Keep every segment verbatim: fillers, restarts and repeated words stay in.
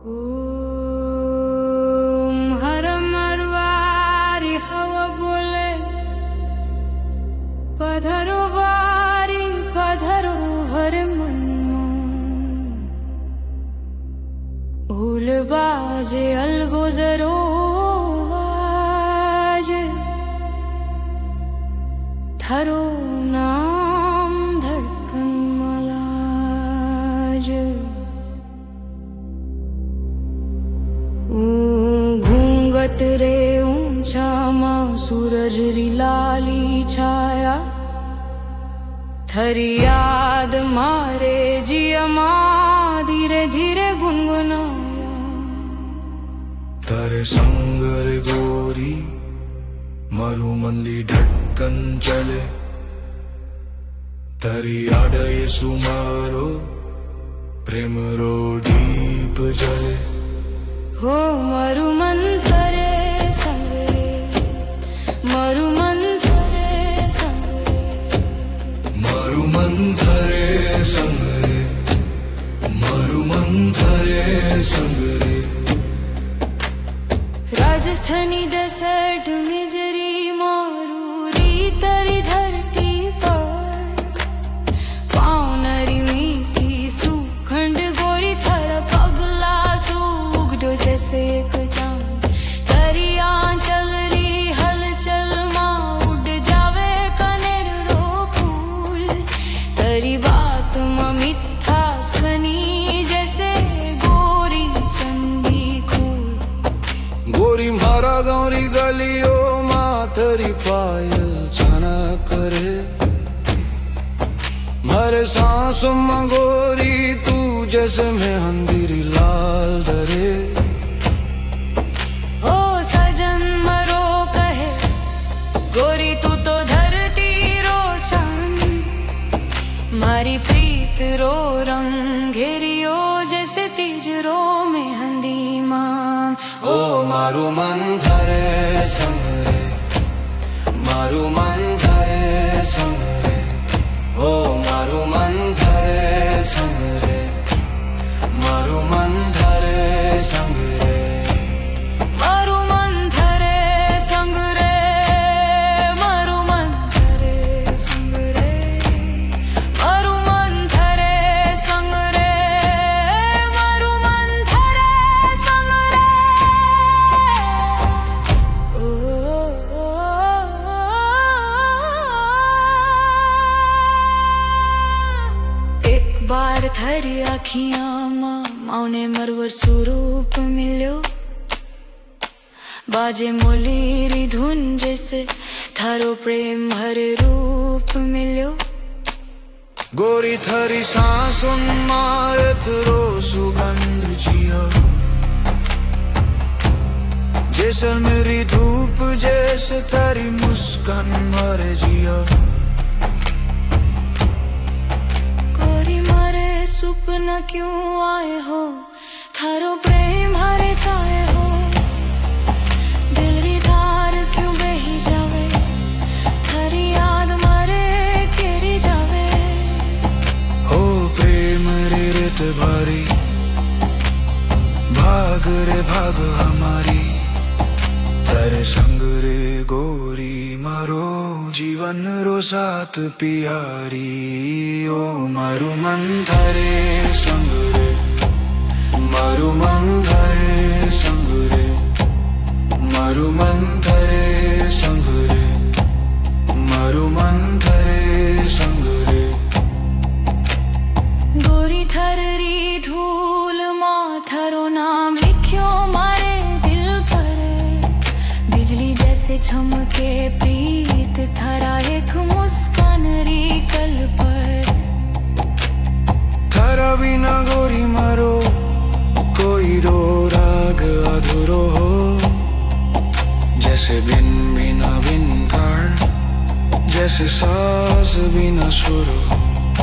ओम हर मरवारी हवा बोले पधरो वारी पधरो हर मन भूल बाजे अलगोजरो बाजे थारो नाम धड़कन मलाज घूंघट रे ऊंचा मां सूरज री लाली छाया थरी याद मारे जिया मां धीरे धीरे गुनगुनाया तारे संगर गोरी मारू मनली ढक्कन चले तारी याद ये सुमारो प्रेम रो दीप जले हो मारू मन थरे संगरे मारू मन थरे संगरे मारू मन थरे संगरे मारू मन थरे संगरे राजस्थानी डेसर्ट मिजरी मारूरी तरी धरती पर पावनरी मीठी सुखंड गोरी थर पगला सुगडो जैसे एक चांद तरी आंचल री हलचल मां उड़ जावे कनेर रो फूल तरी बात मां मिठा खनी जैसे गोरी चंदी खूल गोरी मारा गौरी गलियों माथरी पायल छाना करे मारे सांसों में गोरी तू जैसे में अंधेरी लाल दरे ओ सजन मरो कहे गोरी तू तो धरती रो चांद मारी प्रीत रो रंग घेरियो जैसे तीजरो में हंदी मांग ओ मारू मन धरे संगरे मारू मन धरे संगरे ओ मारू मन धरे संगरे मारू मन धरे संगरे मारू मन धरे संगरे मारू मन धरे संगरे मारू मन धरे संगरे मारू मन धरे संगरे ओ, ओ, ओ, एक बार थरी आखियां मां मौने मरवर स्वरूप मिल्यो बाजे मोलीरी धुन जैसे थारो प्रेम हर रूप मिल्यो गोरी थरी सांसों मारत रो सुगंध जिया जैसे मेरी धूप जैसे थारी मुस्कान मारे जिया गोरी मारे सुपना क्यों आए हो थारो प्रेम हारे छाए हो दिल री धार क्यों बही जावे थारी याद मारे केरी जावे ओ प्रेम रे रेत भारी भाग रे भाग हमारी तेरे संग रे गोरी मारो जीवन रो साथ प्यारी ओ मारू मन धरे संग रे मारू मन धरे संग रे मारू मन धरे संग रे मारू मन धरे संग रे गोरी थररी धूल मां थारो नाम लिखियो मारे दिल पर बिजली जैसे चमके प्रीत थारा एक मुस्कान री कल पर थारा बिना गोरी मारो कोई दो राग अधूरो हो जैसे बिन बिना बिन कार जैसे सास बिना सुर हो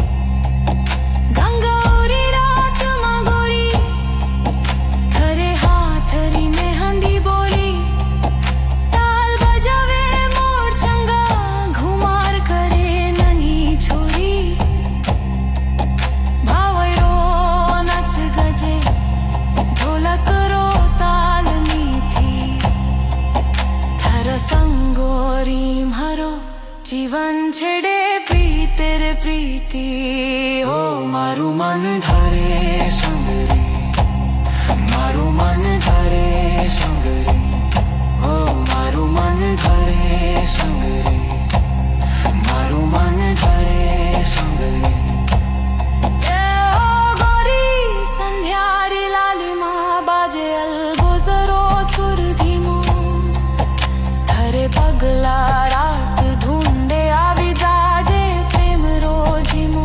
गंगा औरी रात मां गोरी थरे हाथ री में हंदी बोली ताल बजावे मोर चंगा घुमार करे ननी छोरी भावरो नच गजे ढोल ढोलक रो ताल मीठी थर संगोरी मारो जीवन छेड़े प्रीत रे प्रीति हो मारू मन धरे संगरी मारू मन धरे संगरी हो मारू मन धरे संगरी मारू मन धरे संगरी ए ओ गोरी संध्यारी लालिमा बाजे अल गुजरो सुर धीमो धरे पगला रात धूंडे आवी जाजे प्रेम रोजीमो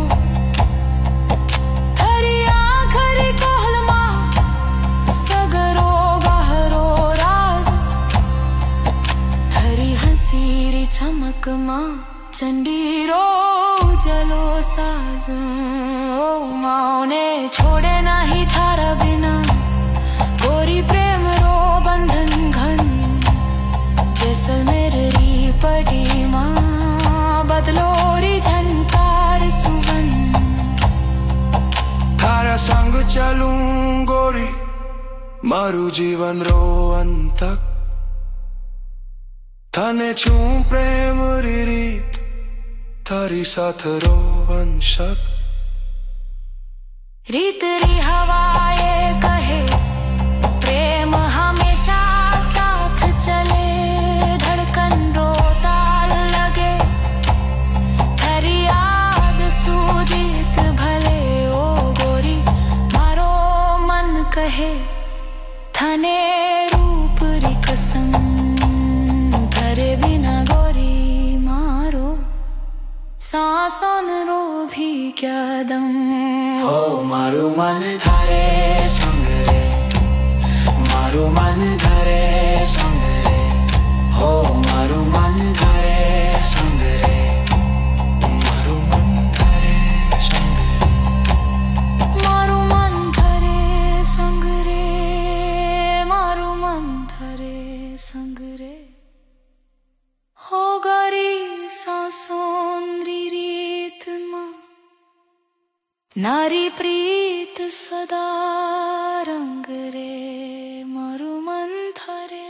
थरी आखरी कोहलमा सगरो गहरो राज थरी हंसीरी चमक मां चंडीरो जलो साज ओ माओने छोड़े नहीं थारा बिना गोरी प्रेम रो बंधन घन जैसलमेर री पड़ी मां बदलोरी झनकार सुवन थारा संग चलूं गोरी मारू जीवन रो अंतक थाने छू प्रेम री रीत थारी साथ रो वंशक रीत री हवाए कहे प्रेम हमेशा साथ चले धड़कन रो ताल लगे थरी याद सूजीत भले ओ गोरी मारो मन कहे थाने रूप री कसम थरे बिना गोरी मारो सांसों रो भी क्या दम हो मारू मन धरे संगरे मारू मन धरे संगरे हो मारू मन धरे संगरे मारू मन धरे संगरे मारू मन धरे संगरे मारू मन धरे संगरे हो गरी सांसोंद्री रीत मां नारी प्रीत सदा रंग रे मारू मन धरे।